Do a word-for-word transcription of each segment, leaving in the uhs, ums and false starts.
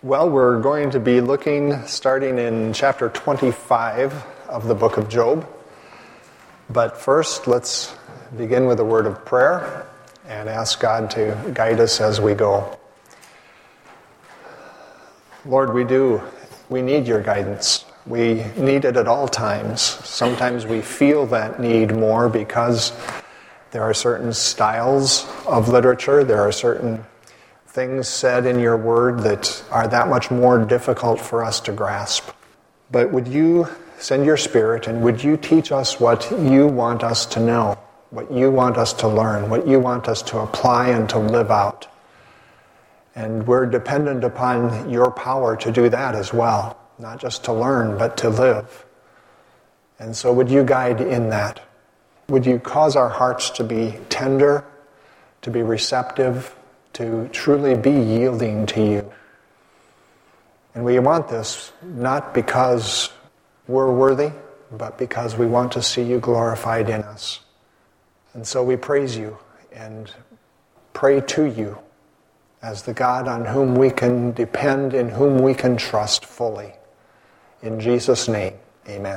Well, we're going to be looking, starting in chapter twenty-five of the book of Job. But first, let's begin with a word of prayer and ask God to guide us as we go. Lord, we do. We need your guidance. We need it at all times. Sometimes we feel that need more because there are certain styles of literature, there are certain things said in your word that are that much more difficult for us to grasp. But would you send your Spirit and would you teach us what you want us to know, what you want us to learn, what you want us to apply and to live out. And we're dependent upon your power to do that as well, not just to learn, but to live. And so would you guide in that? Would you cause our hearts to be tender, to be receptive, to truly be yielding to you? And we want this not because we're worthy, but because we want to see you glorified in us. And so we praise you and pray to you as the God on whom we can depend, in whom we can trust fully. In Jesus' name, amen.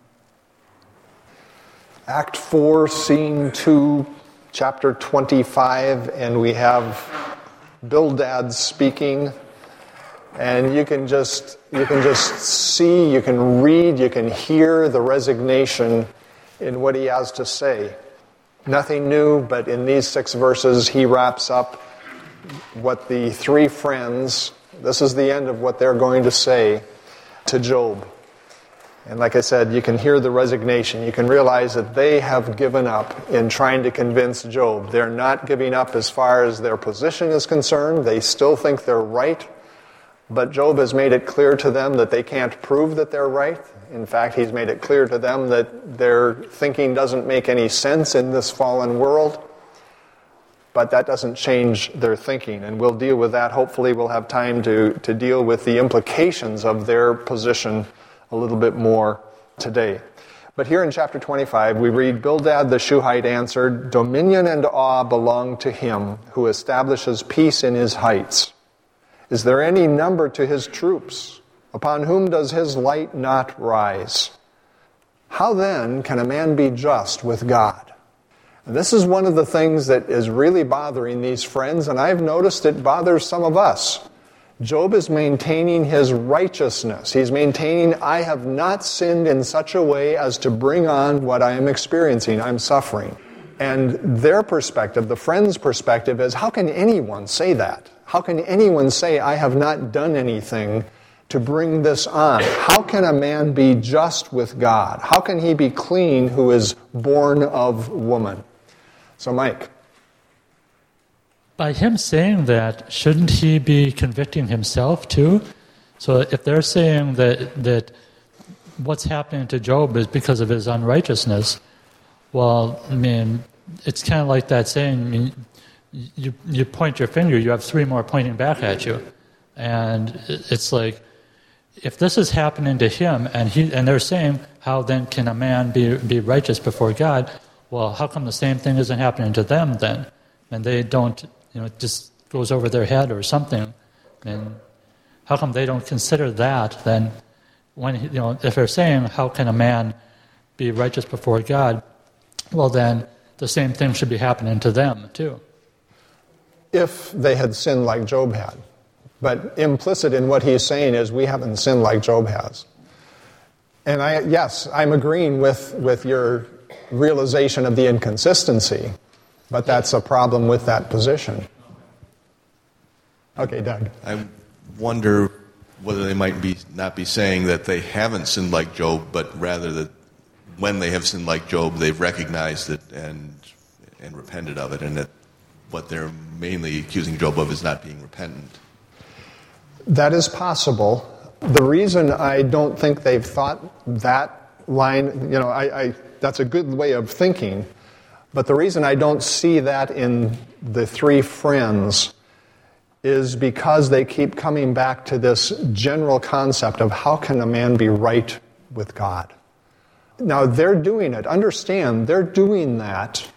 Act four, scene two, chapter twenty-five, and we have Bildad speaking, and you can just you can just see, you can read, you can hear the resignation in what he has to say. Nothing new, but in these six verses he wraps up what the three friends, this is the end of what they're going to say to Job. And like I said, you can hear the resignation. You can realize that they have given up in trying to convince Job. They're not giving up as far as their position is concerned. They still think they're right. But Job has made it clear to them that they can't prove that they're right. In fact, he's made it clear to them that their thinking doesn't make any sense in this fallen world. But that doesn't change their thinking. And we'll deal with that. Hopefully we'll have time to, to deal with the implications of their position a little bit more today. But here in chapter twenty-five, we read, Bildad the Shuhite answered, "Dominion and awe belong to him who establishes peace in his heights. Is there any number to his troops? Upon whom does his light not rise? How then can a man be just with God?" And this is one of the things that is really bothering these friends, and I've noticed it bothers some of us. Job is maintaining his righteousness. He's maintaining, I have not sinned in such a way as to bring on what I am experiencing. I'm suffering. And their perspective, the friend's perspective, is how can anyone say that? How can anyone say, I have not done anything to bring this on? How can a man be just with God? How can he be clean who is born of woman? So, Mike. By him saying that, shouldn't he be convicting himself too? So if they're saying that that what's happening to Job is because of his unrighteousness, well, I mean, it's kind of like that saying, I mean, you you point your finger, you have three more pointing back at you. And it's like, if this is happening to him, and he and they're saying, how then can a man be, be righteous before God? Well, how come the same thing isn't happening to them then? And they don't, you know, it just goes over their head or something. And how come they don't consider that then? When, you know, if they're saying, how can a man be righteous before God? Well, then the same thing should be happening to them too. If they had sinned like Job had. But implicit in what he's saying is we haven't sinned like Job has. And I, yes, I'm agreeing with, with your realization of the inconsistency. But that's a problem with that position. Okay, Doug. I wonder whether they might be not be saying that they haven't sinned like Job, but rather that when they have sinned like Job, they've recognized it and and repented of it, and that what they're mainly accusing Job of is not being repentant. That is possible. The reason I don't think they've thought that line, you know, I, I that's a good way of thinking. But the reason I don't see that in the three friends is because they keep coming back to this general concept of how can a man be right with God? Now, they're doing it. Understand, they're doing that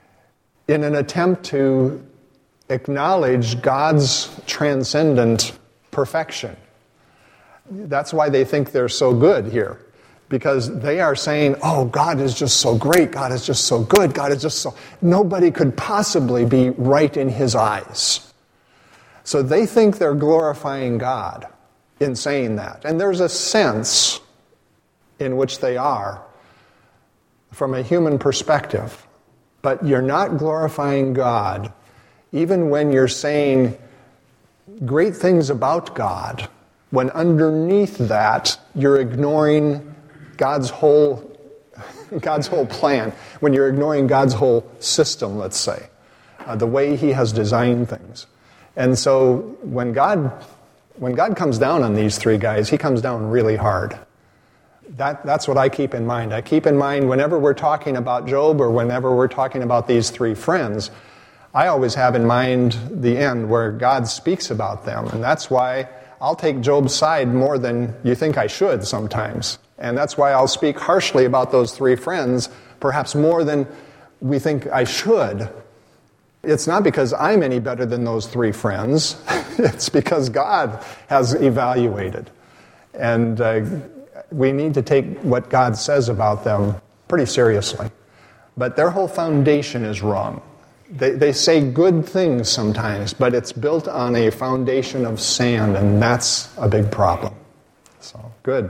in an attempt to acknowledge God's transcendent perfection. That's why they think they're so good here. Because they are saying, oh, God is just so great, God is just so good, God is just so... Nobody could possibly be right in his eyes. So they think they're glorifying God in saying that. And there's a sense in which they are from a human perspective. But you're not glorifying God even when you're saying great things about God, when underneath that you're ignoring God's whole, God's whole plan, when you're ignoring God's whole system, let's say, uh, the way he has designed things. And so when God, when God comes down on these three guys, he comes down really hard. That, that's what I keep in mind. I keep in mind whenever we're talking about Job or whenever we're talking about these three friends, I always have in mind the end where God speaks about them. And that's why I'll take Job's side more than you think I should sometimes. And that's why I'll speak harshly about those three friends, perhaps more than we think I should. It's not because I'm any better than those three friends. It's because God has evaluated. And uh, we need to take what God says about them pretty seriously. But their whole foundation is wrong. They, they say good things sometimes, but it's built on a foundation of sand, and that's a big problem. So, good.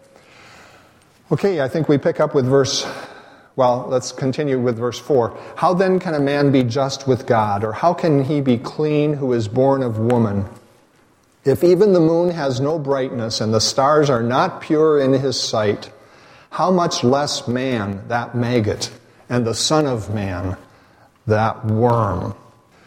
Okay, I think we pick up with verse, well, let's continue with verse four. How then can a man be just with God, or how can he be clean who is born of woman? If even the moon has no brightness and the stars are not pure in his sight, how much less man, that maggot, and the Son of Man, that worm?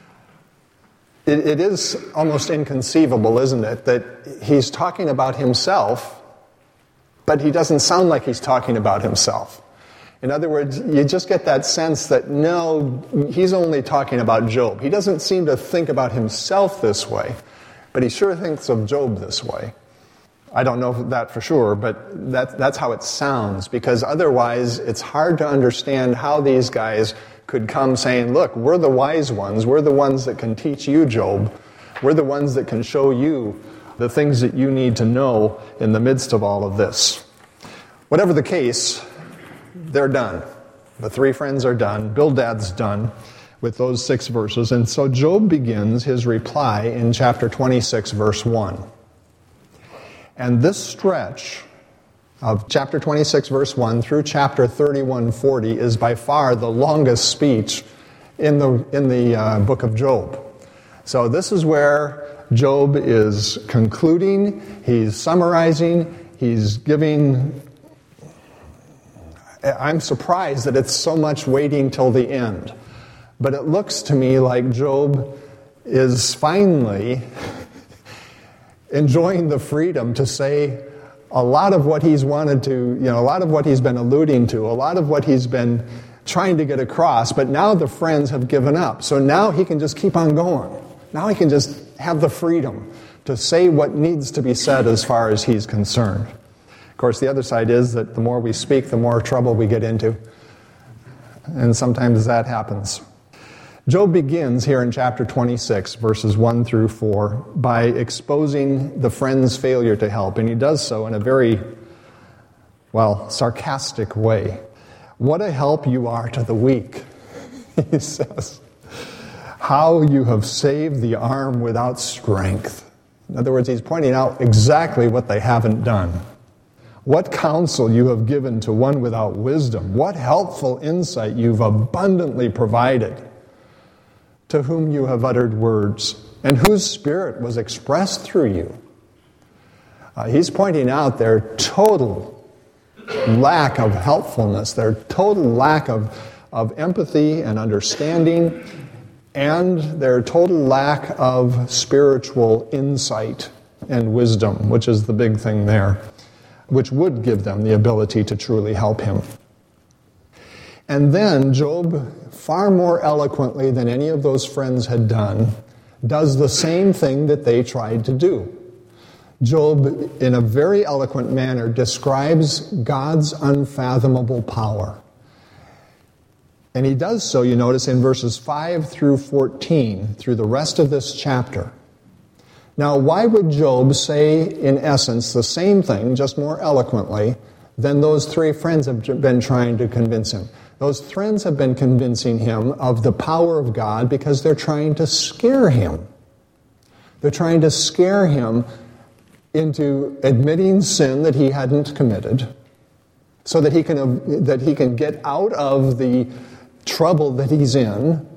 It, it is almost inconceivable, isn't it, that he's talking about himself, but he doesn't sound like he's talking about himself. In other words, you just get that sense that, no, he's only talking about Job. He doesn't seem to think about himself this way, but he sure thinks of Job this way. I don't know that for sure, but that, that's how it sounds, because otherwise it's hard to understand how these guys could come saying, look, we're the wise ones, we're the ones that can teach you, Job, we're the ones that can show you the things that you need to know in the midst of all of this. Whatever the case, they're done. The three friends are done. Bildad's done with those six verses. And so Job begins his reply in chapter twenty-six, verse one. And this stretch of chapter twenty-six, verse one through chapter thirty-one, forty is by far the longest speech in the, in the uh, book of Job. So this is where Job is concluding, he's summarizing, he's giving... I'm surprised that it's so much waiting till the end. But it looks to me like Job is finally enjoying the freedom to say a lot of what he's wanted to, you know, a lot of what he's been alluding to, a lot of what he's been trying to get across, but now the friends have given up. So now he can just keep on going. Now he can just have the freedom to say what needs to be said as far as he's concerned. Of course, the other side is that the more we speak, the more trouble we get into. And sometimes that happens. Job begins here in chapter twenty-six, verses one through four, by exposing the friend's failure to help. And he does so in a very, well, sarcastic way. What a help you are to the weak, he says. How you have saved the arm without strength. In other words, he's pointing out exactly what they haven't done. What counsel you have given to one without wisdom. What helpful insight you've abundantly provided. To whom you have uttered words, and whose spirit was expressed through you. Uh, he's pointing out their total lack of helpfulness, their total lack of, of empathy and understanding, and their total lack of spiritual insight and wisdom, which is the big thing there, which would give them the ability to truly help him. And then Job, far more eloquently than any of those friends had done, does the same thing that they tried to do. Job, in a very eloquent manner, describes God's unfathomable power. And he does so, you notice, in verses five through fourteen, through the rest of this chapter. Now, why would Job say, in essence, the same thing, just more eloquently, than those three friends have been trying to convince him? Those friends have been convincing him of the power of God because they're trying to scare him. They're trying to scare him into admitting sin that he hadn't committed, so that he can that he can get out of the trouble that he's in.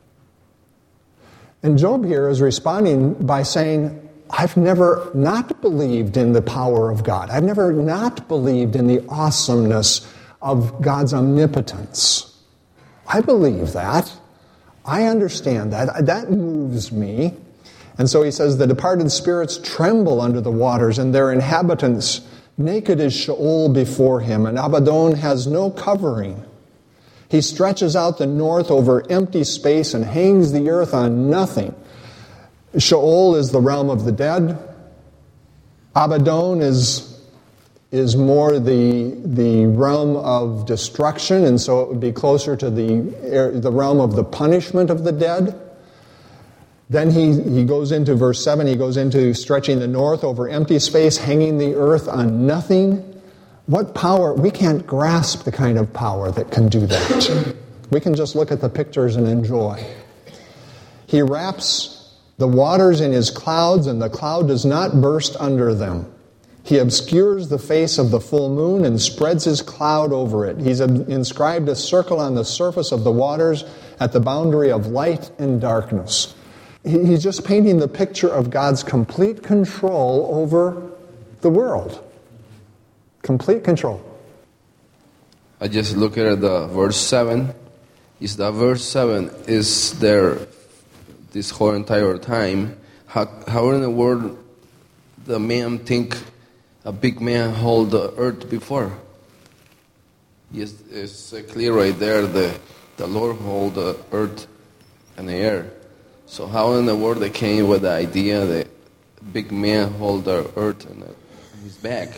And Job here is responding by saying, I've never not believed in the power of God. I've never not believed in the awesomeness of God's omnipotence. I believe that. I understand that. That moves me. And so he says, the departed spirits tremble under the waters, and their inhabitants, naked is Sheol before him, and Abaddon has no covering. He stretches out the north over empty space and hangs the earth on nothing. Sheol is the realm of the dead. Abaddon is, is more the, the realm of destruction, and so it would be closer to the, the realm of the punishment of the dead. Then he, he goes into verse seven, he goes into stretching the north over empty space, hanging the earth on nothing. What power? We can't grasp the kind of power that can do that. We can just look at the pictures and enjoy. He wraps the waters in his clouds, and the cloud does not burst under them. He obscures the face of the full moon and spreads his cloud over it. He's inscribed a circle on the surface of the waters at the boundary of light and darkness. He's just painting the picture of God's complete control over the world. Complete control. I just look at the verse seven. Is that verse seven is there this whole entire time? How, how in the world the man think a big man hold the earth before? Yes, it's clear right there. The the Lord hold the earth and the air. So how in the world they came with the idea that big man hold the earth in his back?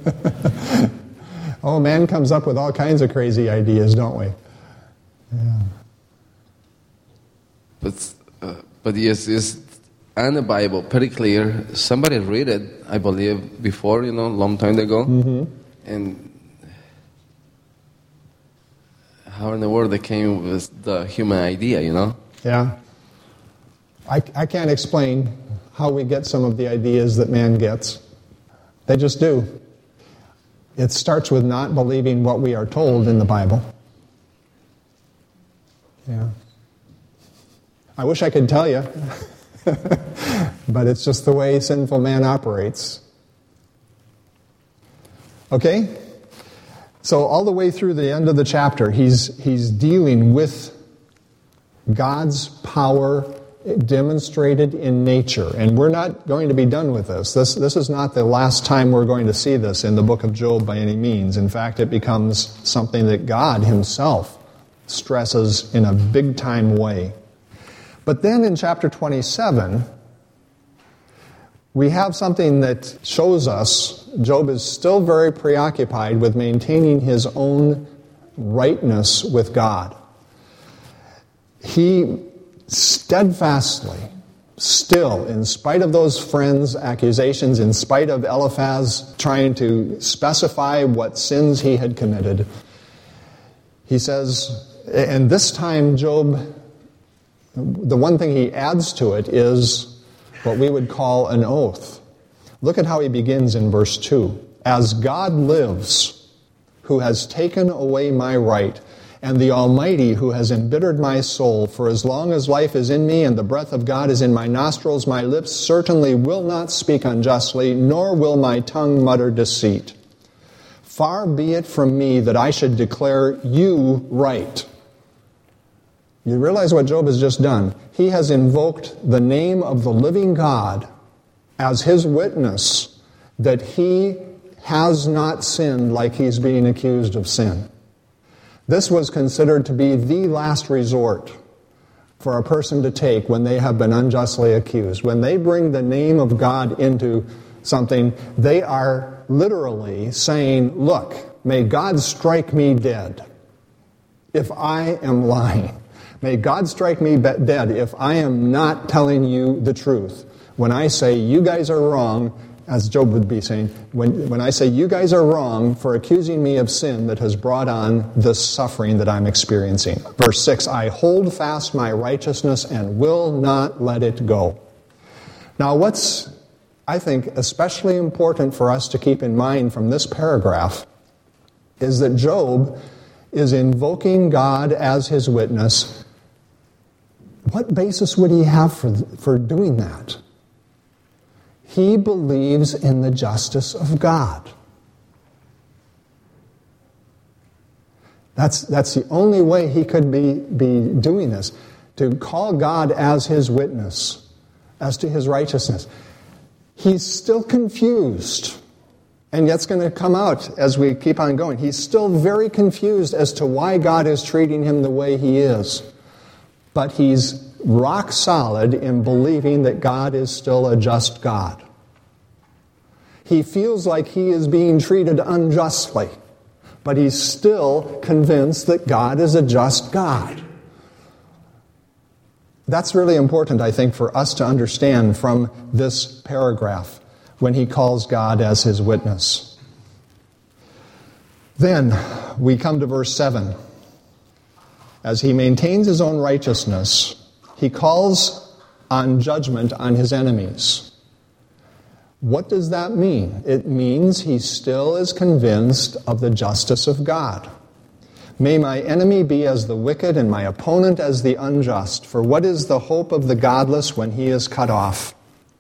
Oh, man comes up with all kinds of crazy ideas, don't we? Yeah. But uh, but yes, it's in the Bible pretty clear. Somebody read it, I believe, before, you know, a long time ago. Mm-hmm. And how in the world they came with the human idea, you know? Yeah. I, I can't explain how we get some of the ideas that man gets. They just do. It starts with not believing what we are told in the Bible. Yeah. I wish I could tell you, but it's just the way sinful man operates. Okay? So all the way through the end of the chapter, he's he's dealing with God's power demonstrated in nature. And we're not going to be done with this. This this is not the last time we're going to see this in the book of Job by any means. In fact, it becomes something that God himself stresses in a big-time way. But then in chapter twenty-seven, we have something that shows us Job is still very preoccupied with maintaining his own rightness with God. He steadfastly, still, in spite of those friends' accusations, in spite of Eliphaz trying to specify what sins he had committed, he says, and this time Job, the one thing he adds to it is what we would call an oath. Look at how he begins in verse two. As God lives, who has taken away my right, and the Almighty who has embittered my soul, for as long as life is in me and the breath of God is in my nostrils, my lips certainly will not speak unjustly, nor will my tongue mutter deceit. Far be it from me that I should declare you right. You realize what Job has just done? He has invoked the name of the living God as his witness that he has not sinned like he's being accused of sin. This was considered to be the last resort for a person to take when they have been unjustly accused. When they bring the name of God into something, they are literally saying, look, may God strike me dead if I am lying. May God strike me dead if I am not telling you the truth. when I say you guys are wrong, as Job would be saying, when, when I say you guys are wrong for accusing me of sin that has brought on this suffering that I'm experiencing. Verse six, I hold fast my righteousness and will not let it go. Now what's, I think, especially important for us to keep in mind from this paragraph is that Job is invoking God as his witness. What basis would he have for, for doing that? He believes in the justice of God. That's, that's the only way he could be, be doing this, to call God as his witness, as to his righteousness. He's still confused, and that's going to come out as we keep on going. He's still very confused as to why God is treating him the way he is. But he's rock solid in believing that God is still a just God. He feels like he is being treated unjustly, but he's still convinced that God is a just God. That's really important, I think, for us to understand from this paragraph when he calls God as his witness. Then we come to verse seven. As he maintains his own righteousness, he calls on judgment on his enemies. What does that mean? It means he still is convinced of the justice of God. May my enemy be as the wicked and my opponent as the unjust, for what is the hope of the godless when he is cut off?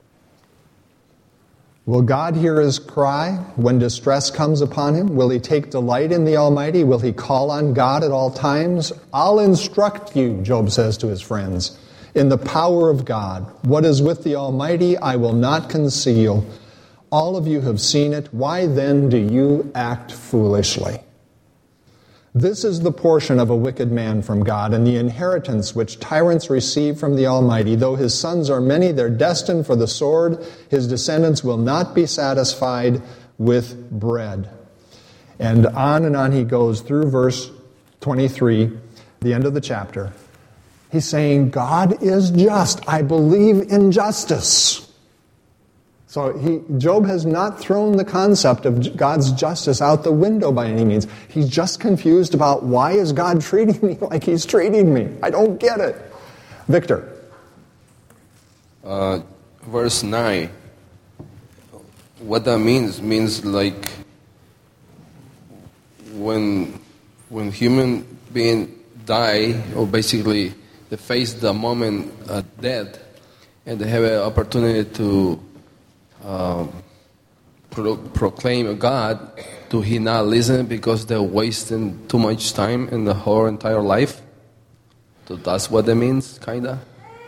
Will God hear his cry when distress comes upon him? Will he take delight in the Almighty? Will he call on God at all times? I'll instruct you, Job says to his friends, in the power of God. What is with the Almighty I will not conceal. All of you have seen it. Why then do you act foolishly? This is the portion of a wicked man from God, and the inheritance which tyrants receive from the Almighty. Though his sons are many, they're destined for the sword. His descendants will not be satisfied with bread. And on and on he goes through verse twenty-three, the end of the chapter. He's saying, God is just. I believe in justice. So he, Job has not thrown the concept of God's justice out the window by any means. He's just confused about why is God treating me like he's treating me. I don't get it. Victor. Uh, verse nine. What that means, means like when when human being die, or basically they face the moment of death, and they have an opportunity to Um, pro- proclaim God, do he not listen because they're wasting too much time in the whole entire life? So that's what that means, kinda?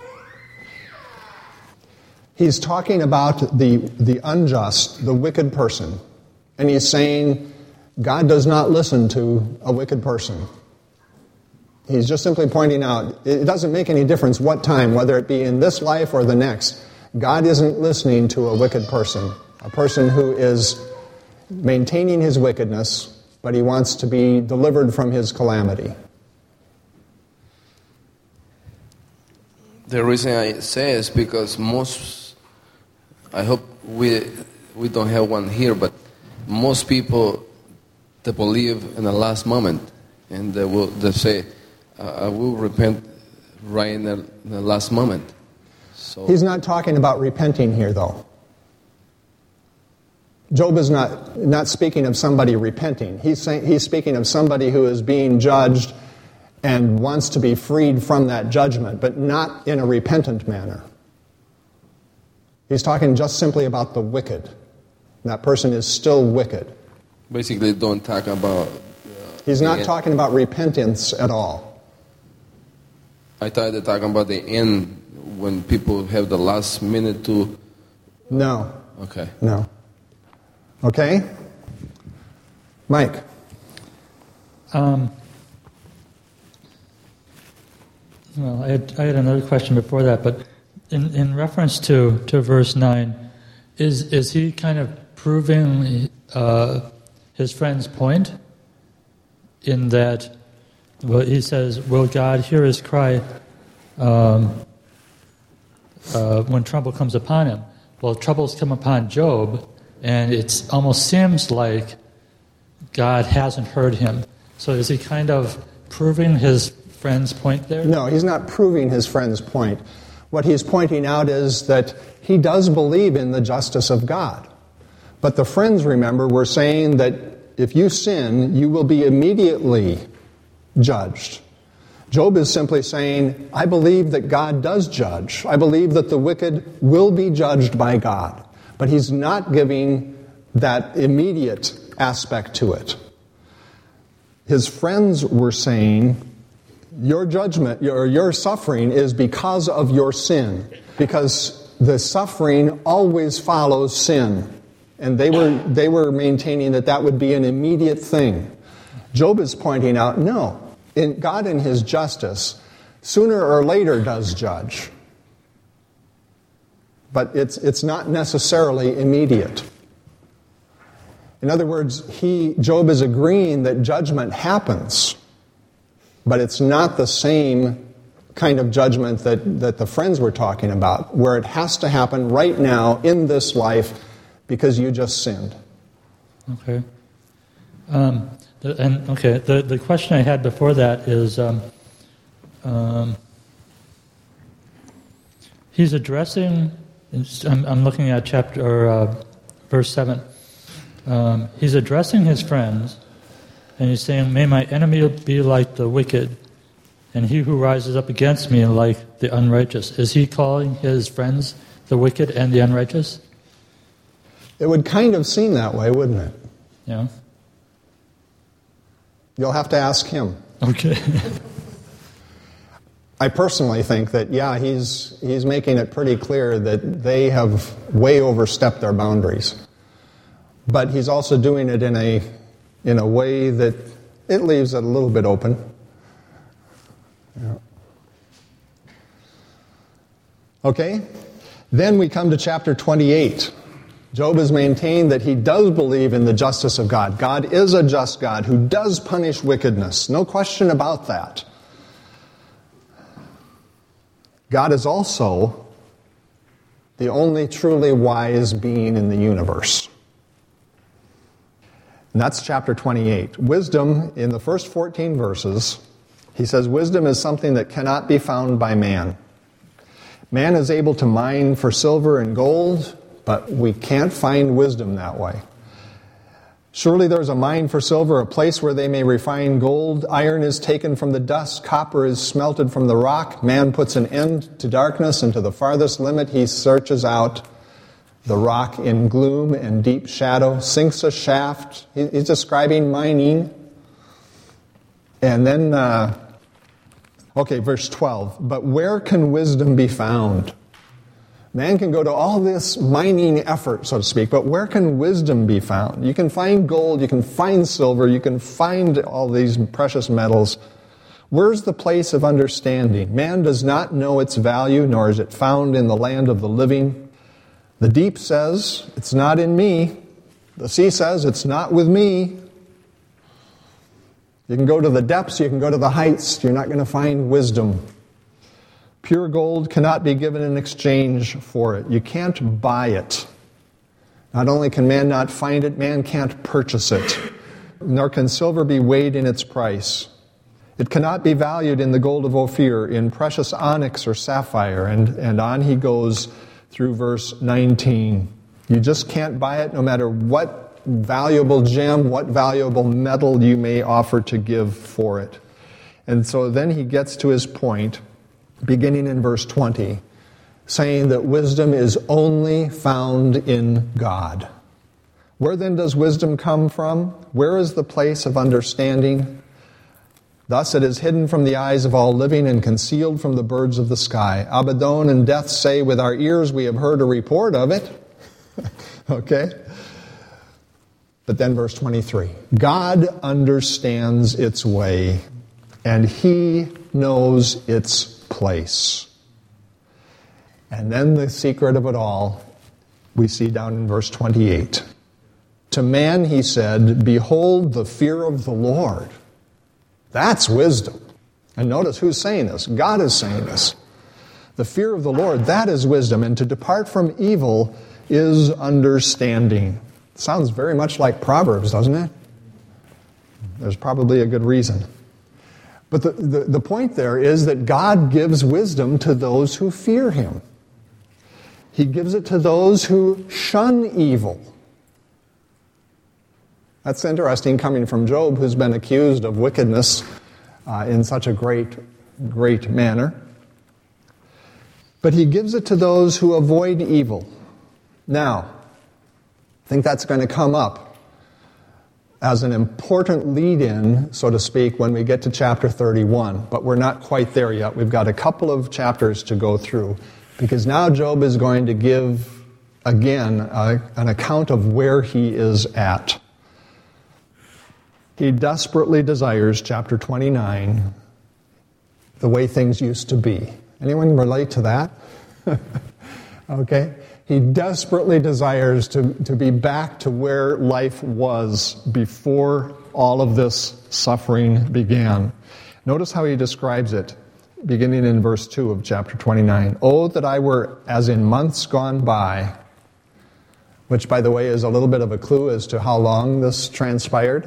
He's talking about the, the unjust, the wicked person. And he's saying God does not listen to a wicked person. He's just simply pointing out, it doesn't make any difference what time, whether it be in this life or the next. God isn't listening to a wicked person, a person who is maintaining his wickedness, but he wants to be delivered from his calamity. The reason I say is because most, I hope we we don't have one here, but most people, they believe in the last moment, and they will they say, I will repent right in the, in the last moment. So. He's not talking about repenting here, though. Job is not, not speaking of somebody repenting. He's saying, he's speaking of somebody who is being judged and wants to be freed from that judgment, but not in a repentant manner. He's talking just simply about the wicked. That person is still wicked. Basically, don't talk about... Uh, He's not talking about repentance at all. I thought they're talking about the end, when people have the last minute to... No. Okay. No. Okay? Mike. Um, well, I had, I had another question before that, but in, in reference to, to verse nine, is is he kind of proving uh, his friend's point in that, well, he says, will God hear his cry um, uh, when trouble comes upon him. Well, troubles come upon Job, and it almost seems like God hasn't heard him. So is he kind of proving his friend's point there? No, he's not proving his friend's point. What he's pointing out is that he does believe in the justice of God. But the friends, remember, were saying that if you sin, you will be immediately judged. Job is simply saying, I believe that God does judge. I believe that the wicked will be judged by God. But he's not giving that immediate aspect to it. His friends were saying, your judgment, your, your suffering is because of your sin. Because the suffering always follows sin. And they were, they were maintaining that that would be an immediate thing. Job is pointing out, no. In God in his justice, sooner or later does judge. But it's, it's not necessarily immediate. In other words, he, Job is agreeing that judgment happens, but it's not the same kind of judgment that, that the friends were talking about, where it has to happen right now in this life because you just sinned. Okay. Um, the, and okay, the, the question I had before that is, um, um, he's addressing, I'm, I'm looking at chapter, or uh, verse seven. Um, he's addressing his friends, and he's saying, may my enemy be like the wicked, and he who rises up against me like the unrighteous. Is he calling his friends the wicked and the unrighteous? It would kind of seem that way, wouldn't it? Yeah. You'll have to ask him. Okay. I personally think that, yeah, he's he's making it pretty clear that they have way overstepped their boundaries. But he's also doing it in a in a way that it leaves it a little bit open. Yeah. Okay? Then we come to chapter twenty-eight. Job has maintained that he does believe in the justice of God. God is a just God who does punish wickedness. No question about that. God is also the only truly wise being in the universe. And that's chapter twenty-eight. Wisdom, in the first fourteen verses, he says, wisdom is something that cannot be found by man. Man is able to mine for silver and gold, but we can't find wisdom that way. Surely there's a mine for silver, a place where they may refine gold. Iron is taken from the dust. Copper is smelted from the rock. Man puts an end to darkness, and to the farthest limit he searches out the rock in gloom and deep shadow, sinks a shaft. He's describing mining. And then, uh, okay, verse twelve. But where can wisdom be found? Man can go to all this mining effort, so to speak, but where can wisdom be found? You can find gold, you can find silver, you can find all these precious metals. Where's the place of understanding? Man does not know its value, nor is it found in the land of the living. The deep says, it's not in me. The sea says, it's not with me. You can go to the depths, you can go to the heights, you're not going to find wisdom. Pure gold cannot be given in exchange for it. You can't buy it. Not only can man not find it, man can't purchase it. Nor can silver be weighed in its price. It cannot be valued in the gold of Ophir, in precious onyx or sapphire. And, and on he goes through verse nineteen. You just can't buy it no matter what valuable gem, what valuable metal you may offer to give for it. And so then he gets to his point, beginning in verse twenty, saying that wisdom is only found in God. Where then does wisdom come from? Where is the place of understanding? Thus it is hidden from the eyes of all living and concealed from the birds of the sky. Abaddon and Death say, with our ears we have heard a report of it. Okay? But then verse twenty-three. God understands its way, and he knows its place. And then the secret of it all we see down in verse twenty-eight. To man he said, behold the fear of the Lord. That's wisdom. And notice who's saying this. God is saying this. The fear of the Lord, that is wisdom, and to depart from evil is understanding. Sounds very much like Proverbs, doesn't it? There's probably a good reason. But the, the, the point there is that God gives wisdom to those who fear Him. He gives it to those who shun evil. That's interesting coming from Job, who's been accused of wickedness uh, in such a great, great manner. But He gives it to those who avoid evil. Now, I think that's going to come up as an important lead-in, so to speak, when we get to chapter thirty-one. But we're not quite there yet. We've got a couple of chapters to go through, because now Job is going to give, again, a, an account of where he is at. He desperately desires, chapter twenty-nine, the way things used to be. Anyone relate to that? Okay? He desperately desires to, to be back to where life was before all of this suffering began. Notice how he describes it, beginning in verse two of chapter twenty-nine. Oh, that I were as in months gone by, which, by the way, is a little bit of a clue as to how long this transpired.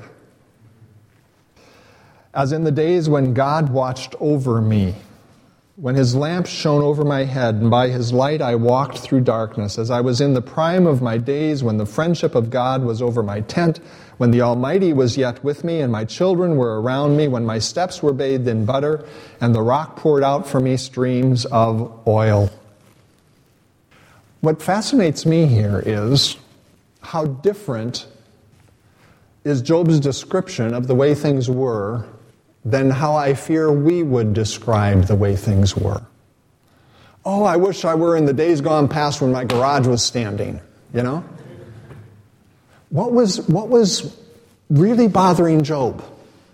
As in the days when God watched over me, when His lamp shone over my head, and by His light I walked through darkness, as I was in the prime of my days, when the friendship of God was over my tent, when the Almighty was yet with me, and my children were around me, when my steps were bathed in butter, and the rock poured out for me streams of oil. What fascinates me here is how different is Job's description of the way things were than how I fear we would describe the way things were. Oh, I wish I were in the days gone past when my garage was standing, you know? What was, what was really bothering Job,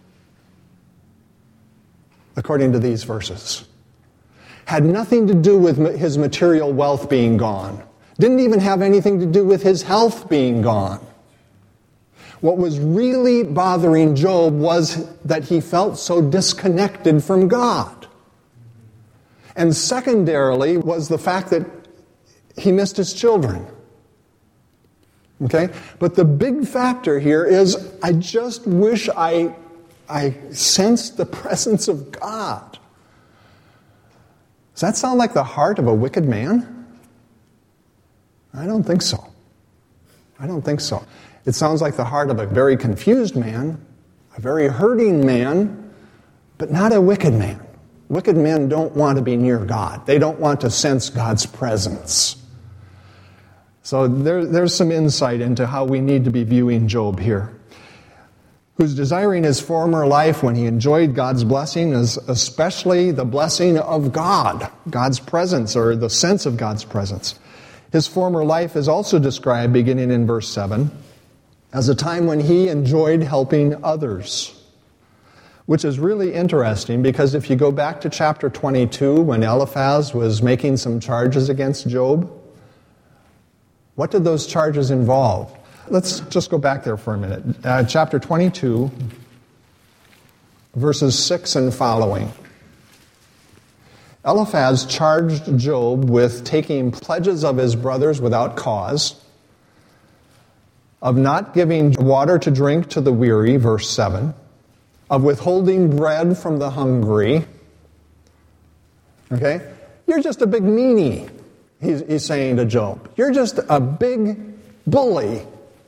according to these verses? Had nothing to do with his material wealth being gone. Didn't even have anything to do with his health being gone. What was really bothering Job was that he felt so disconnected from God. And secondarily was the fact that he missed his children. Okay? But the big factor here is, I just wish I, I sensed the presence of God. Does that sound like the heart of a wicked man? I don't think so. I don't think so. It sounds like the heart of a very confused man, a very hurting man, but not a wicked man. Wicked men don't want to be near God. They don't want to sense God's presence. So there, there's some insight into how we need to be viewing Job here, who's desiring his former life when he enjoyed God's blessing, is especially the blessing of God, God's presence, or the sense of God's presence. His former life is also described, beginning in verse seven, as a time when he enjoyed helping others, which is really interesting, because if you go back to chapter twenty-two, when Eliphaz was making some charges against Job, what did those charges involve? Let's just go back there for a minute. Uh, chapter twenty-two, verses six and following. Eliphaz charged Job with taking pledges of his brothers without cause, of not giving water to drink to the weary, verse seven, of withholding bread from the hungry. Okay? You're just a big meanie, he's, he's saying to Job. You're just a big bully.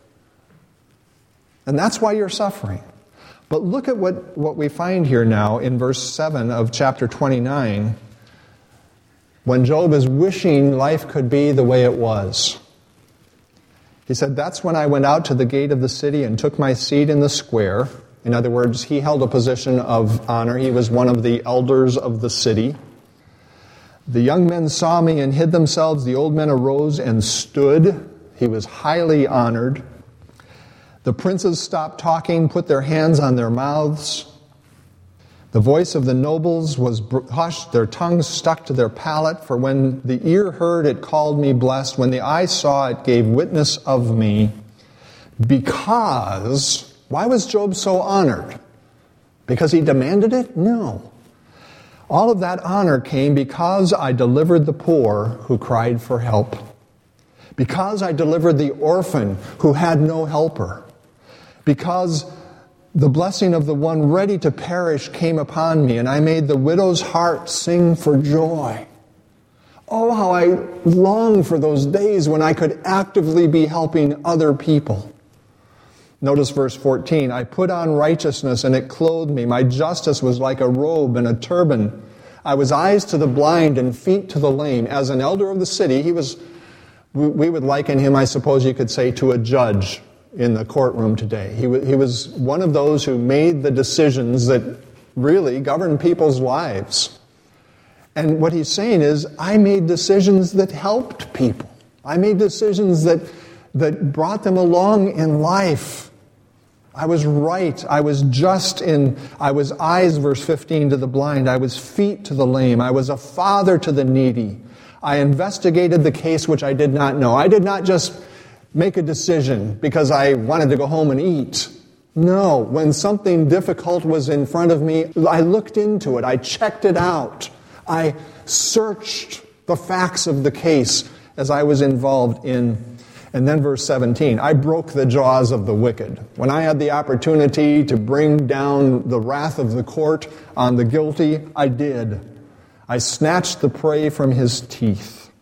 And that's why you're suffering. But look at what, what we find here now in verse seven of chapter twenty-nine, when Job is wishing life could be the way it was. He said, that's when I went out to the gate of the city and took my seat in the square. In other words, he held a position of honor. He was one of the elders of the city. The young men saw me and hid themselves. The old men arose and stood. He was highly honored. The princes stopped talking, put their hands on their mouths. The voice of the nobles was hushed, their tongues stuck to their palate, for when the ear heard, it called me blessed. When the eye saw, it gave witness of me. Because, why was Job so honored? Because he demanded it? No. All of that honor came because I delivered the poor who cried for help. Because I delivered the orphan who had no helper. Because the blessing of the one ready to perish came upon me, and I made the widow's heart sing for joy. Oh, how I long for those days when I could actively be helping other people. Notice verse fourteen, I put on righteousness and it clothed me. My justice was like a robe and a turban. I was eyes to the blind and feet to the lame. As an elder of the city, he was, we would liken him, I suppose you could say, to a judge in the courtroom today. He was, he was one of those who made the decisions that really govern people's lives. And what he's saying is, I made decisions that helped people. I made decisions that, that brought them along in life. I was right. I was just in, I was eyes, verse fifteen, to the blind. I was feet to the lame. I was a father to the needy. I investigated the case which I did not know. I did not just make a decision because I wanted to go home and eat. No, when something difficult was in front of me, I looked into it. I checked it out. I searched the facts of the case as I was involved in. And then verse seventeen, I broke the jaws of the wicked. When I had the opportunity to bring down the wrath of the court on the guilty, I did. I snatched the prey from his teeth.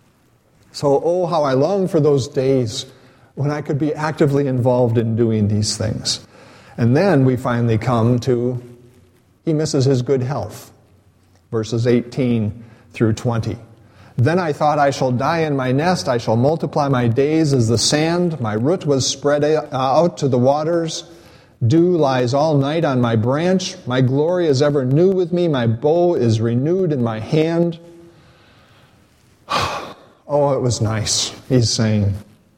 So, oh, how I long for those days when I could be actively involved in doing these things. And then we finally come to, he misses his good health. Verses eighteen through twenty. Then I thought, I shall die in my nest, I shall multiply my days as the sand, my root was spread out to the waters, dew lies all night on my branch, my glory is ever new with me, my bow is renewed in my hand. Oh, it was nice, he's saying.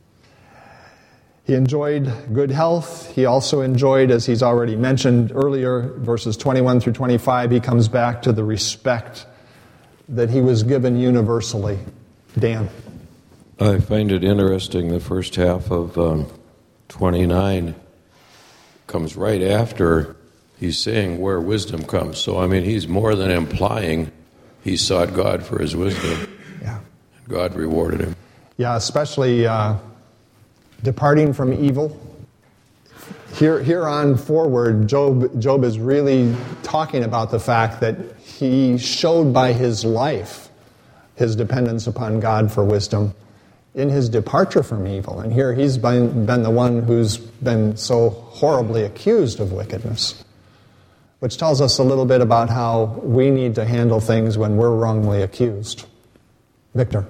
He enjoyed good health. He also enjoyed, as he's already mentioned earlier, verses twenty-one through twenty-five, he comes back to the respect that he was given universally. Dan. I find it interesting, the first half of um, twenty-nine comes right after he's saying where wisdom comes. So, I mean, he's more than implying he sought God for his wisdom. Yeah. And God rewarded him. Yeah, especially uh, departing from evil. Here, here on forward, Job, Job is really talking about the fact that he showed by his life his dependence upon God for wisdom in his departure from evil. And here he's been, been the one who's been so horribly accused of wickedness, which tells us a little bit about how we need to handle things when we're wrongly accused. Victor.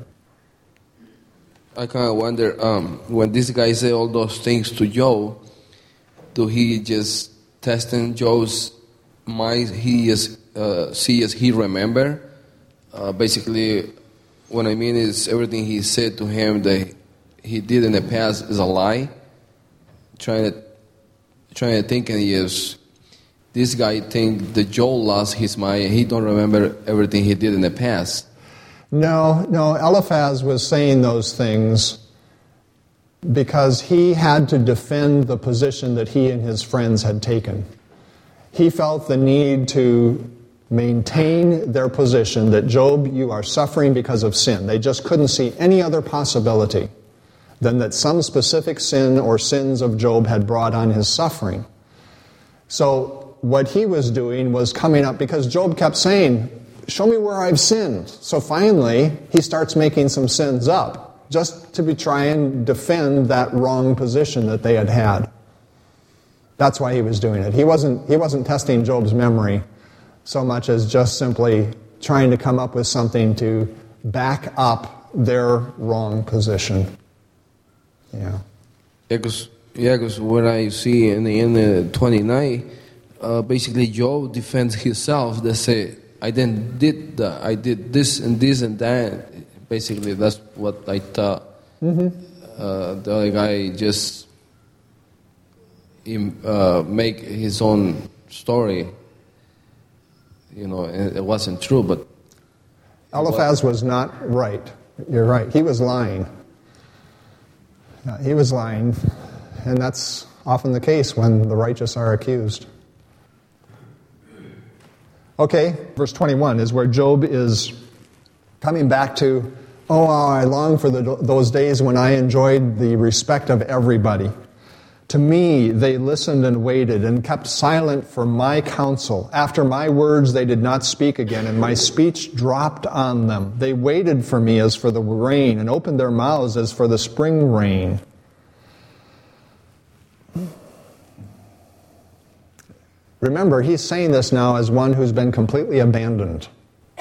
I kind of wonder, um, when this guy said all those things to Job, do he just testing Job's mind? He is uh, see as he remember. Uh, basically, what I mean is everything he said to him that he did in the past is a lie. Trying to trying to think, and he is this guy think that Job lost his mind. He don't remember everything he did in the past. No, no. Eliphaz was saying those things because he had to defend the position that he and his friends had taken. He felt the need to maintain their position that, Job, you are suffering because of sin. They just couldn't see any other possibility than that some specific sin or sins of Job had brought on his suffering. So what he was doing was coming up, because Job kept saying, show me where I've sinned. So finally, he starts making some sins up, just to be try and defend that wrong position that they had had. That's why he was doing it. He wasn't, he wasn't testing Job's memory so much as just simply trying to come up with something to back up their wrong position. Yeah. Yeah, because yeah, what I see in the end of twenty-nine, uh, basically Job defends himself. They say, I then did the, I did this and this and that. Basically, that's what I thought. Mm-hmm. Uh, the other guy just he, uh, make his own story. You know, it wasn't true, but Eliphaz was not right. You're right. He was lying. He was lying, and that's often the case when the righteous are accused. Okay, verse twenty-one is where Job is coming back to, oh, how I long for the, those days when I enjoyed the respect of everybody. To me they listened and waited and kept silent for my counsel. After my words they did not speak again, and my speech dropped on them. They waited for me as for the rain, and opened their mouths as for the spring rain. Remember, he's saying this now as one who's been completely abandoned.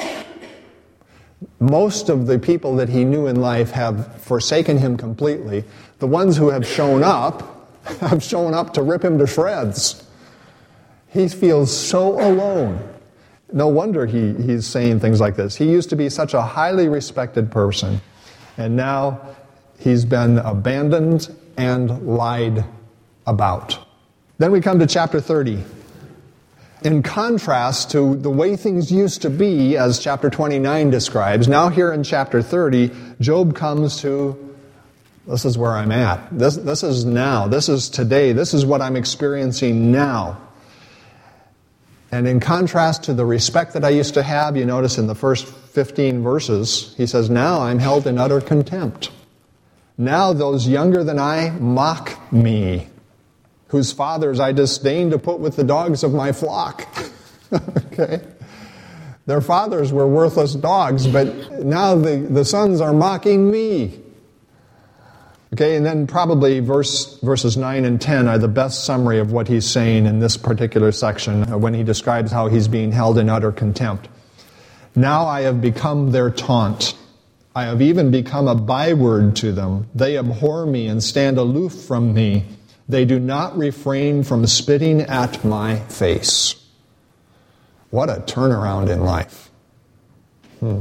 Most of the people that he knew in life have forsaken him completely. The ones who have shown up have shown up to rip him to shreds. He feels so alone. No wonder he, he's saying things like this. He used to be such a highly respected person, and now he's been abandoned and lied about. Then we come to chapter thirty. In contrast to the way things used to be, as chapter twenty-nine describes, now here in chapter thirty, Job comes to, this is where I'm at. This, this is now. This is today. This is what I'm experiencing now. And in contrast to the respect that I used to have, you notice in the first fifteen verses, he says, now I'm held in utter contempt. Now those younger than I mock me, whose fathers I disdain to put with the dogs of my flock. Okay? Their fathers were worthless dogs, but now the, the sons are mocking me. Okay, and then probably verse, verses nine and ten are the best summary of what he's saying in this particular section when he describes how he's being held in utter contempt. Now I have become their taunt. I have even become a byword to them. They abhor me and stand aloof from me. They do not refrain from spitting at my face. What a turnaround in life. Hmm.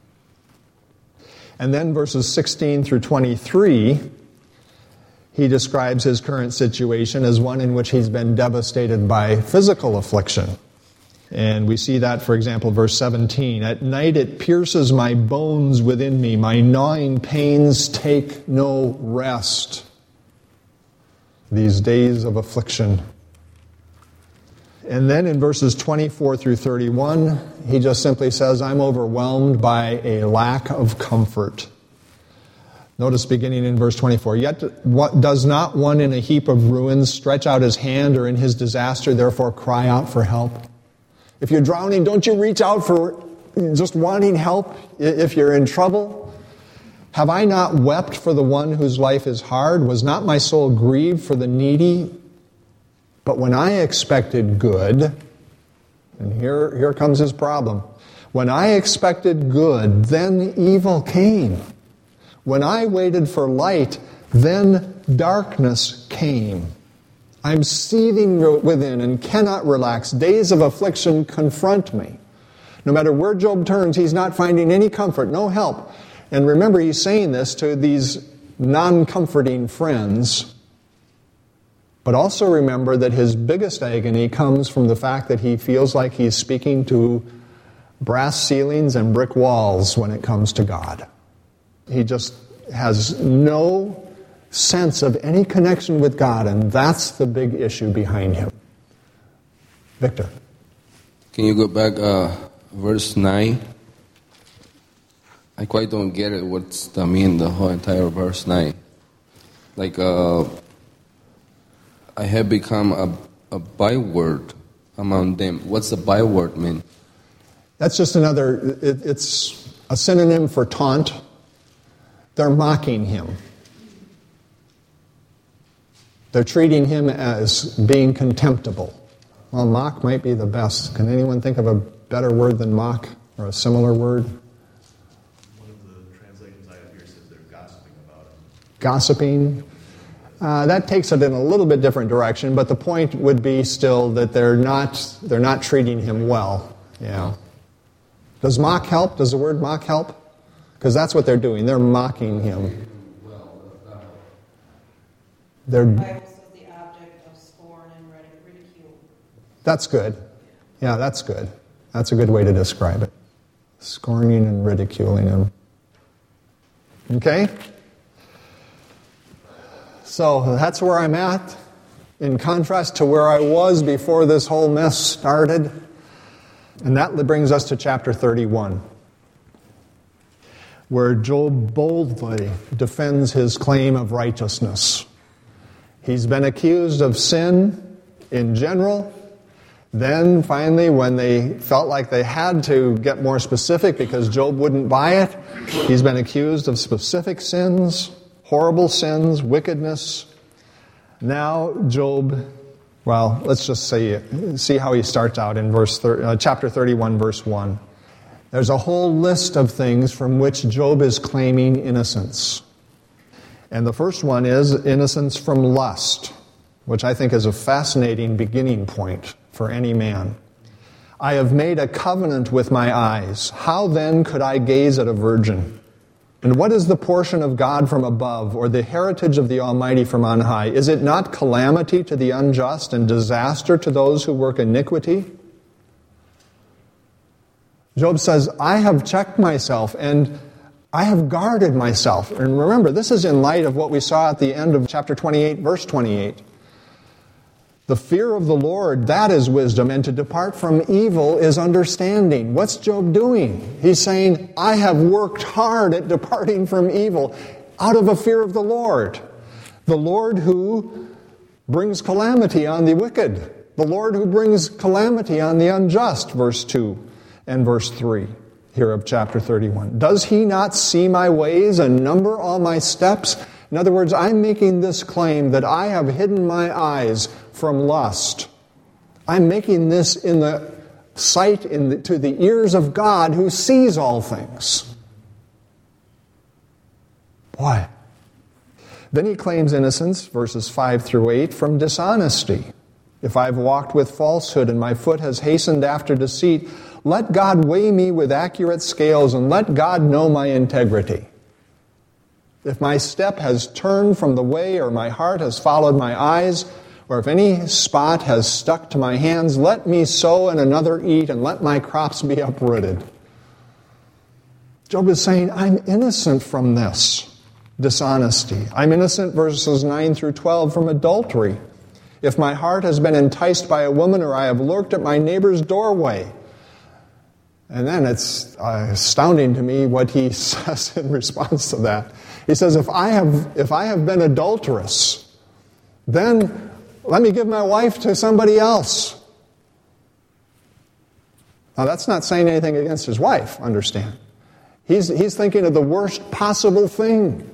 And then verses sixteen through twenty-three, he describes his current situation as one in which he's been devastated by physical affliction. And we see that, for example, verse seventeen. At night it pierces my bones within me. My gnawing pains take no rest. These days of affliction. And then in verses twenty-four through thirty-one, he just simply says, I'm overwhelmed by a lack of comfort. Notice beginning in verse twenty-four, yet what does not one in a heap of ruins stretch out his hand, or in his disaster therefore cry out for help? If you're drowning, don't you reach out for just wanting help if you're in trouble? Have I not wept for the one whose life is hard? Was not my soul grieved for the needy? But when I expected good, and here, here comes his problem. When I expected good, then evil came. When I waited for light, then darkness came. I'm seething within and cannot relax. Days of affliction confront me. No matter where Job turns, he's not finding any comfort, no help. And remember, he's saying this to these non-comforting friends. But also remember that his biggest agony comes from the fact that he feels like he's speaking to brass ceilings and brick walls when it comes to God. He just has no sense of any connection with God, and that's the big issue behind him. Victor. Can you go back, uh, verse nine? I quite don't get it. What's the mean, the whole entire verse nine? Like, uh, I have become a, a byword among them. What's the byword mean? That's just another, it, it's a synonym for taunt. They're mocking him. They're treating him as being contemptible. Well, mock might be the best. Can anyone think of a better word than mock, or a similar word? Gossiping. Uh, that takes it in a little bit different direction, but the point would be still that they're not they're not treating him well. Yeah. Does mock help? Does the word mock help? Because that's what they're doing. They're mocking him. They're. The Bible says the object of scorn and ridicule. That's good. Yeah, that's good. That's a good way to describe it. Scorning and ridiculing him. Okay? So that's where I'm at, in contrast to where I was before this whole mess started. And that brings us to chapter thirty-one, where Job boldly defends his claim of righteousness. He's been accused of sin in general. Then finally, when they felt like they had to get more specific because Job wouldn't buy it, he's been accused of specific sins, horrible sins, wickedness. Now Job, well, let's just say, see how he starts out in verse thirty, uh, chapter thirty-one, verse one. There's a whole list of things from which Job is claiming innocence. And the first one is innocence from lust, which I think is a fascinating beginning point for any man. I have made a covenant with my eyes. How then could I gaze at a virgin? And what is the portion of God from above, or the heritage of the Almighty from on high? Is it not calamity to the unjust and disaster to those who work iniquity? Job says, I have checked myself and I have guarded myself. And remember, this is in light of what we saw at the end of chapter twenty-eight, verse twenty-eight. The fear of the Lord, that is wisdom, and to depart from evil is understanding. What's Job doing? He's saying, I have worked hard at departing from evil out of a fear of the Lord. The Lord who brings calamity on the wicked. The Lord who brings calamity on the unjust, verse two and verse three here of chapter thirty-one. Does he not see my ways and number all my steps? In other words, I'm making this claim that I have hidden my eyes from lust. I'm making this in the sight, in the, to the ears of God who sees all things. Boy. Then he claims innocence, verses five through eight, from dishonesty. If I've walked with falsehood and my foot has hastened after deceit, let God weigh me with accurate scales and let God know my integrity. If my step has turned from the way, or my heart has followed my eyes, or if any spot has stuck to my hands, let me sow and another eat, and let my crops be uprooted. Job is saying, I'm innocent from this dishonesty. I'm innocent, verses nine through twelve, from adultery. If my heart has been enticed by a woman, or I have lurked at my neighbor's doorway. And then it's uh, astounding to me what he says in response to that. He says, if I have if I have been adulterous, then let me give my wife to somebody else. Now that's not saying anything against his wife, understand. He's, he's thinking of the worst possible thing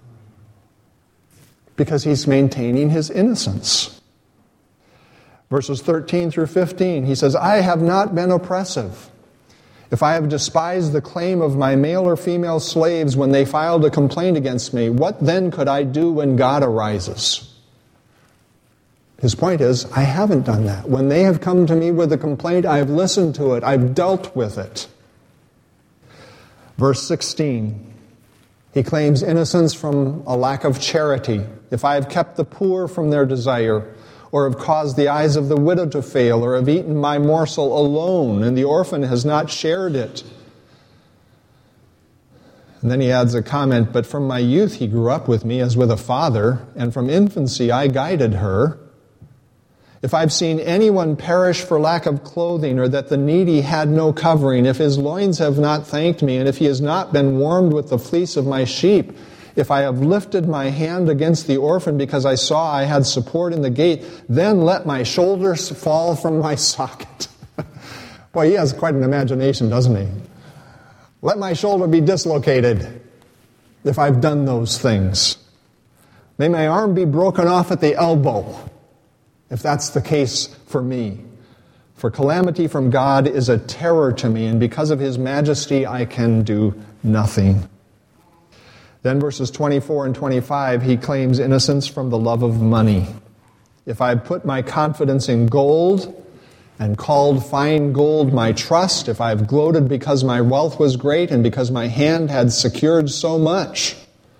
because he's maintaining his innocence. Verses thirteen through fifteen, he says, I have not been oppressive. If I have despised the claim of my male or female slaves when they filed a complaint against me, what then could I do when God arises? His point is, I haven't done that. When they have come to me with a complaint, I have listened to it. I've dealt with it. Verse sixteen, he claims innocence from a lack of charity. If I have kept the poor from their desire, or have caused the eyes of the widow to fail, or have eaten my morsel alone, and the orphan has not shared it. And then he adds a comment, but from my youth he grew up with me as with a father, and from infancy I guided her. If I've seen anyone perish for lack of clothing, or that the needy had no covering, if his loins have not thanked me, and if he has not been warmed with the fleece of my sheep, if I have lifted my hand against the orphan because I saw I had support in the gate, then let my shoulders fall from my socket. Boy, he has quite an imagination, doesn't he? Let my shoulder be dislocated if I've done those things. May my arm be broken off at the elbow, if that's the case for me. For calamity from God is a terror to me, and because of his majesty I can do nothing. Then verses twenty-four and twenty-five, he claims innocence from the love of money. If I put my confidence in gold and called fine gold my trust, if I've gloated because my wealth was great and because my hand had secured so much,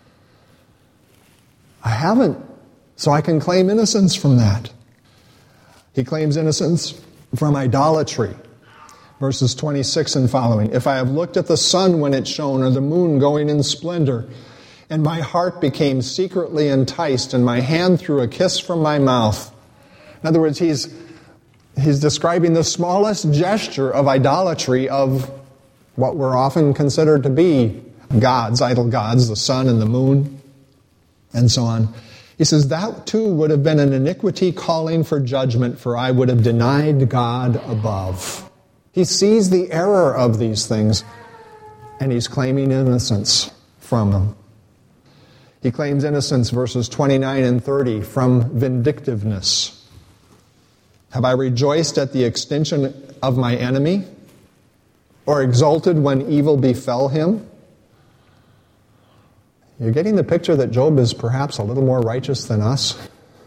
I haven't. So I can claim innocence from that. He claims innocence from idolatry. Verses twenty-six and following. If I have looked at the sun when it shone, or the moon going in splendor, and my heart became secretly enticed, and my hand threw a kiss from my mouth. In other words, he's he's describing the smallest gesture of idolatry of what were often considered to be gods, idol gods, the sun and the moon, and so on. He says, that too would have been an iniquity calling for judgment, for I would have denied God above. He sees the error of these things, and he's claiming innocence from them. He claims innocence, verses twenty-nine and thirty, from vindictiveness. Have I rejoiced at the extinction of my enemy, or exulted when evil befell him? You're getting the picture that Job is perhaps a little more righteous than us?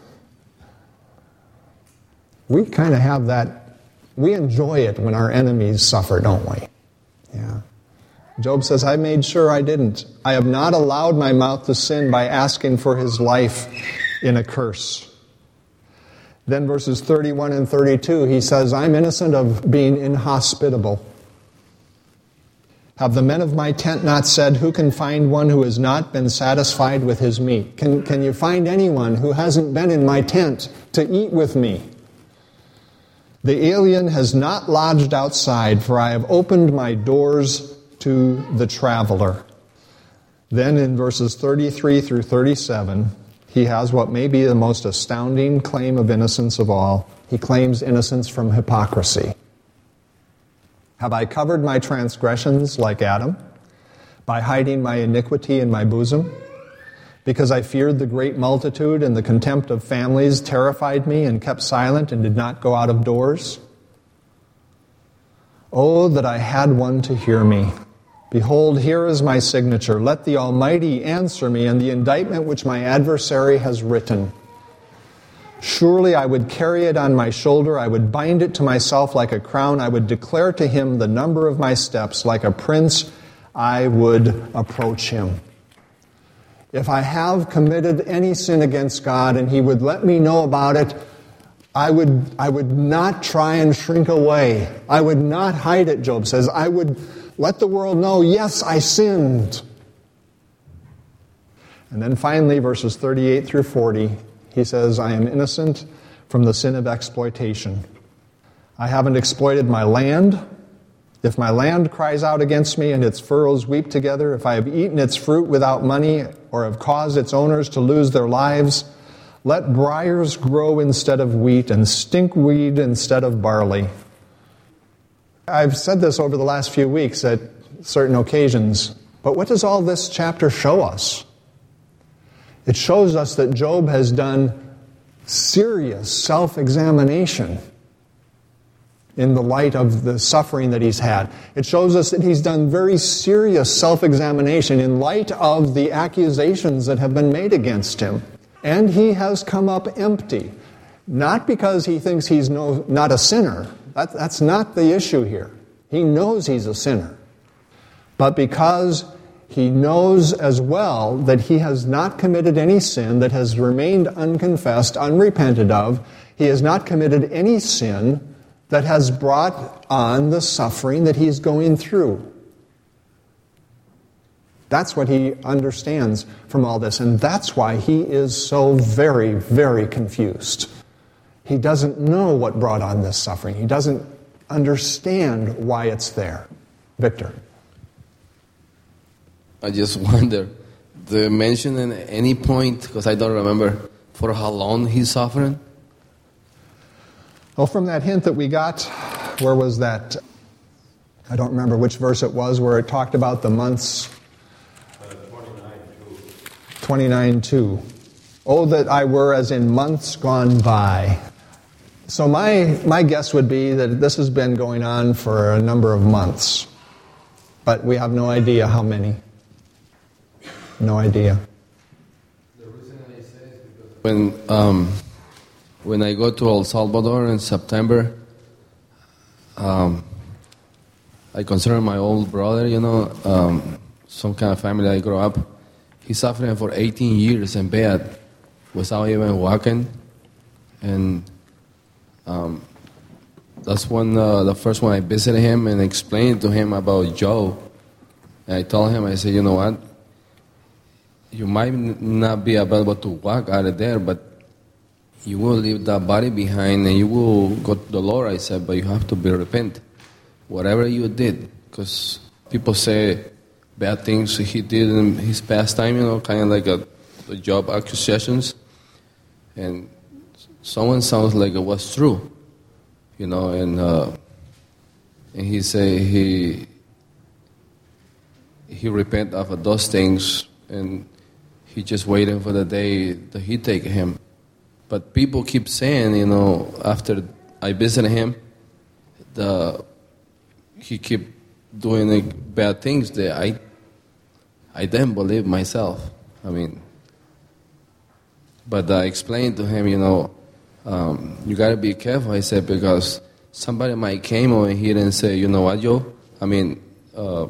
We kind of have that. We enjoy it when our enemies suffer, don't we? Yeah. Job says, I made sure I didn't. I have not allowed my mouth to sin by asking for his life in a curse. Then verses thirty-one and thirty-two, he says, I'm innocent of being inhospitable. Have the men of my tent not said, who can find one who has not been satisfied with his meat? Can, can you find anyone who hasn't been in my tent to eat with me? The alien has not lodged outside, for I have opened my doors to the traveler. Then in verses thirty-three through thirty-seven, he has what may be the most astounding claim of innocence of all. He claims innocence from hypocrisy. Have I covered my transgressions like Adam, by hiding my iniquity in my bosom? Because I feared the great multitude, and the contempt of families terrified me, and kept silent and did not go out of doors? Oh, that I had one to hear me. Behold, here is my signature. Let the Almighty answer me, and the indictment which my adversary has written. Surely I would carry it on my shoulder. I would bind it to myself like a crown. I would declare to him the number of my steps. Like a prince, I would approach him. If I have committed any sin against God and he would let me know about it, I would, I would not try and shrink away. I would not hide it, Job says. I would let the world know, yes, I sinned. And then finally, verses thirty-eight through forty, he says, I am innocent from the sin of exploitation. I haven't exploited my land. If my land cries out against me and its furrows weep together, if I have eaten its fruit without money or have caused its owners to lose their lives, let briars grow instead of wheat and stinkweed instead of barley. I've said this over the last few weeks at certain occasions, but what does all this chapter show us? It shows us that Job has done serious self-examination in the light of the suffering that he's had. It shows us that he's done very serious self-examination in light of the accusations that have been made against him. And he has come up empty. Not because he thinks he's no, not a sinner. That, that's not the issue here. He knows he's a sinner. But because he knows as well that he has not committed any sin that has remained unconfessed, unrepented of. He has not committed any sin that has brought on the suffering that he's going through. That's what he understands from all this, and that's why he is so very, very confused. He doesn't know what brought on this suffering. He doesn't understand why it's there. Victor. I just wonder, do you mention at any point, because I don't remember, for how long he's suffering? Well, from that hint that we got, where was that? I don't remember which verse it was, where it talked about the months. twenty-nine two. Oh, that I were as in months gone by. So my, my guess would be that this has been going on for a number of months. But we have no idea how many. No idea. The reason I say is because when, um, when I go to El Salvador in September, um, I consider my old brother, you know, um, some kind of family I grew up. He's suffering for eighteen years in bed without even walking. And um, that's when uh, the first one I visited him and explained to him about Job. And I told him, I said, you know what? You might not be available to walk out of there, but you will leave that body behind and you will go to the Lord, I said, but you have to be repent. Whatever you did, because people say bad things he did in his past time, you know, kind of like a, a job accusations. And someone sounds like it was true, you know, and uh, and he say he he repent of those things, and he just waiting for the day that he take him. But people keep saying, you know, after I visited him, the he keep doing like, bad things that I I didn't believe myself. I mean, but I explained to him, you know, um, you got to be careful, I said, because somebody might came over here and say, you know what, Joe? I mean, uh,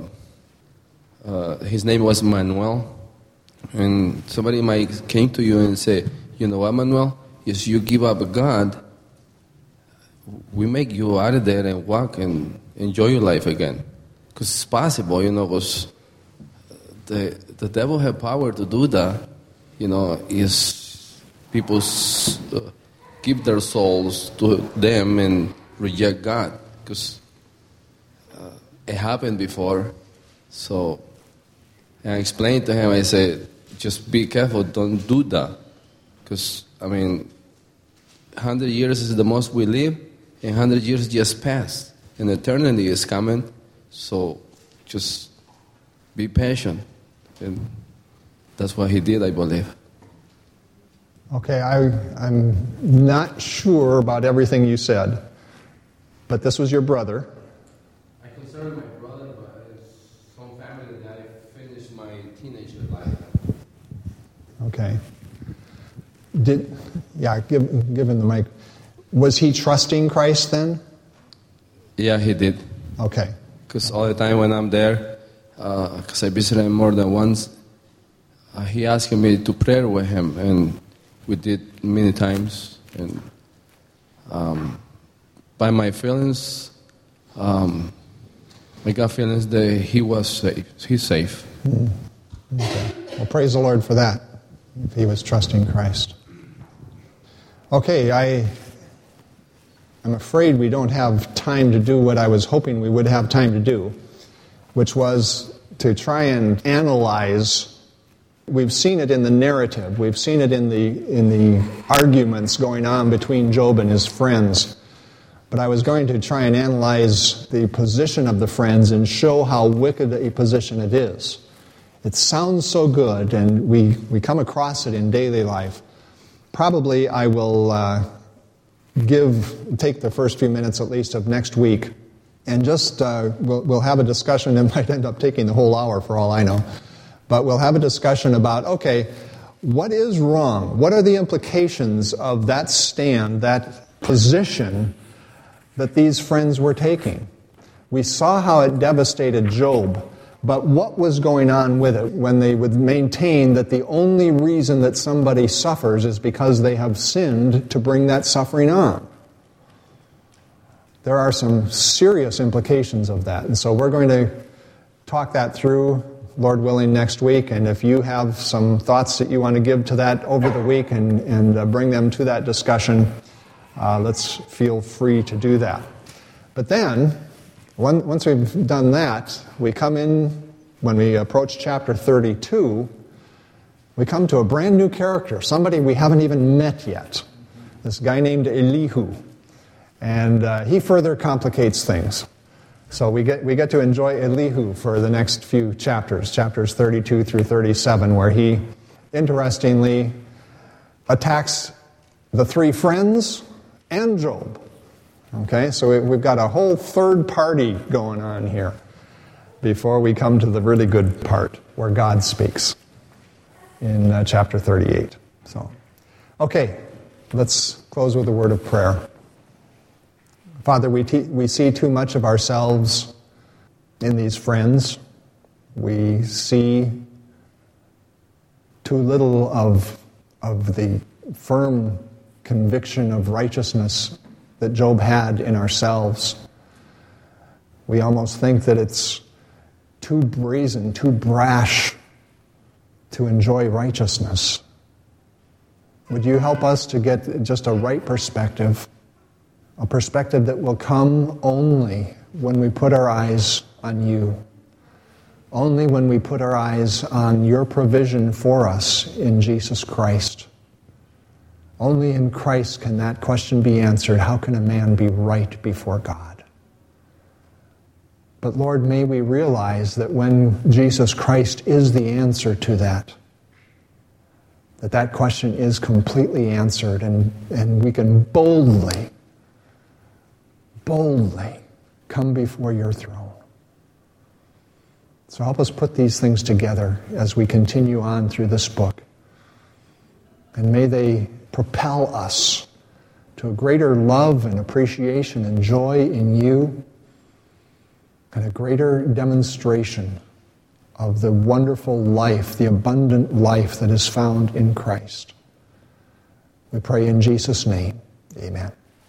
uh, his name was Manuel. And somebody might came to you and say, you know what, Manuel? If you give up God, we make you out of there and walk and enjoy your life again. Because it's possible, you know, because the, the devil have power to do that, you know, is people uh, give their souls to them and reject God. Because uh, it happened before. So I explained to him, I said, just be careful, don't do that. Because, I mean, one hundred years is the most we live, and one hundred years just passed. And eternity is coming, so just be patient. And that's what he did, I believe. Okay, I, I'm not sure about everything you said, but this was your brother. I consider my brother, but it's some family that I finished my teenager life. Okay. Did yeah, give, give him the mic. Was he trusting Christ then? Yeah, he did. Okay. Because all the time when I'm there, because uh, I visited him more than once, uh, he asked me to pray with him, and we did many times. And um, by my feelings, um, I got feelings that he was safe. He's safe. Mm. Okay. Well, praise the Lord for that, if he was trusting Christ. Okay, I, I'm afraid we don't have time to do what I was hoping we would have time to do, which was to try and analyze. We've seen it in the narrative. We've seen it in the in the arguments going on between Job and his friends. But I was going to try and analyze the position of the friends and show how wicked a position it is. It sounds so good, and we, we come across it in daily life. Probably I will uh, give take the first few minutes at least of next week, and just uh, we'll, we'll have a discussion. It might end up taking the whole hour for all I know. But we'll have a discussion about, okay, what is wrong? What are the implications of that stand, that position that these friends were taking? We saw how it devastated Job. But what was going on with it when they would maintain that the only reason that somebody suffers is because they have sinned to bring that suffering on? There are some serious implications of that. And so we're going to talk that through, Lord willing, next week. And if you have some thoughts that you want to give to that over the week and, and uh, bring them to that discussion, uh, let's feel free to do that. But then, once we've done that, we come in, when we approach chapter thirty-two, we come to a brand new character, somebody we haven't even met yet, this guy named Elihu. And uh, he further complicates things. So we get we get to enjoy Elihu for the next few chapters, chapters thirty-two through thirty-seven, where he, interestingly, attacks the three friends and Job. Okay, so we've got a whole third party going on here before we come to the really good part where God speaks in uh, chapter thirty-eight. So, okay, let's close with a word of prayer. Father, we te- we see too much of ourselves in these friends. We see too little of of the firm conviction of righteousness that Job had in ourselves. We almost think that it's too brazen, too brash to enjoy righteousness. Would you help us to get just a right perspective, a perspective that will come only when we put our eyes on you, only when we put our eyes on your provision for us in Jesus Christ. Only in Christ can that question be answered. How can a man be right before God? But Lord, may we realize that when Jesus Christ is the answer to that, that that question is completely answered, and, and we can boldly, boldly come before your throne. So help us put these things together as we continue on through this book. And may they propel us to a greater love and appreciation and joy in you, and a greater demonstration of the wonderful life, the abundant life that is found in Christ. We pray in Jesus' name. Amen.